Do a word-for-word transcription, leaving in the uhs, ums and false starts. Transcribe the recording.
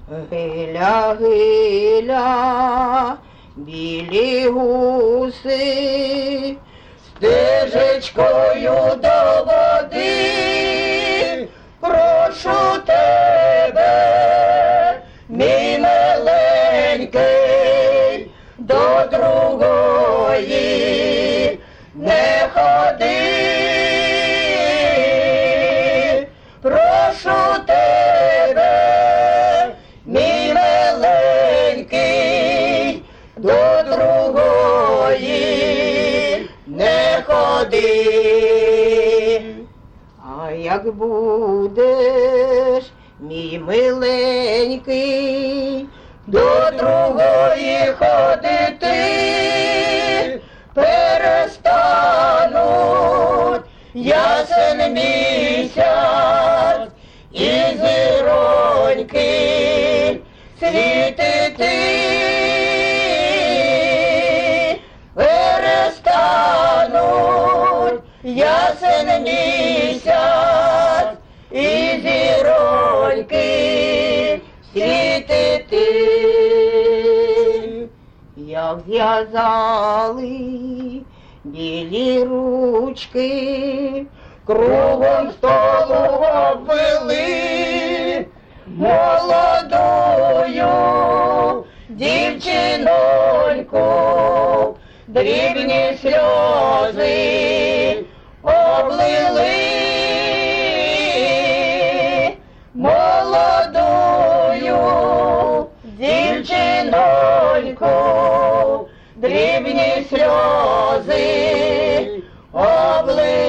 Гиля, гиля, білі гуси, стежечкою до води, прошу тебе, мій миленький, до другої не ходи. Прошу тебе, мій миленький, до другої не ходи. А як будеш, мій миленький, до другої ходити, перестануть ясен місяць і зіроньки світити. Перестануть ясен місяць і зіроньки світити. Як зв'язали білі ручки, кругом столу обвели молодою дівчиноньку, дрібні сльози облили. Молодою дівчиноньку, дрібні сльози облили.